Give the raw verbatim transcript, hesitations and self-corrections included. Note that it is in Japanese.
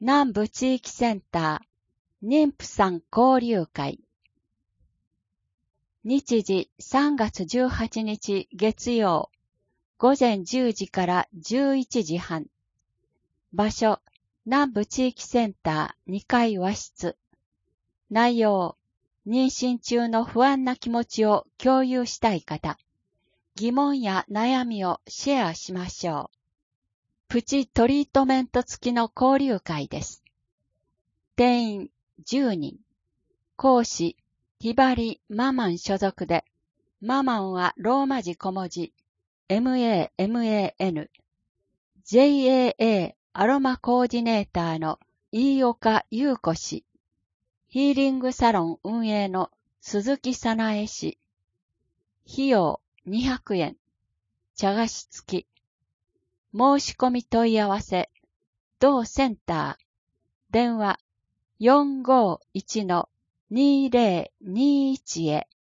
南部地域センター妊婦さん交流会。日時さんがつじゅうはちにち月曜午前じゅうじからじゅういちじはん。場所南部地域センターにかい和室。内容妊娠中の不安な気持ちを共有したい方。疑問や悩みをシェアしましょう。プチトリートメント付きの交流会です。定員じゅうにん。講師、ひばりママン所属で、ママンはローマ字小文字、ママン、ジェイエーエー アロマコーディネーターの飯岡優子氏、ヒーリングサロン運営の鈴木さなえ氏、費用にひゃくえん、茶菓子付き。申し込み問い合わせ、同センター、電話 よんごいちのにぜろにいち へ。